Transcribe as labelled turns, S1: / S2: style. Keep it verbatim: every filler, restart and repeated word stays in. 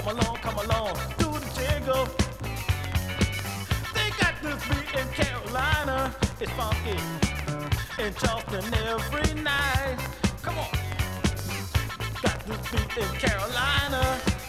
S1: come along, come along, do the jingle. They got this beat in Carolina. It's funky in Charleston every night. Come on. Got this beat in Carolina.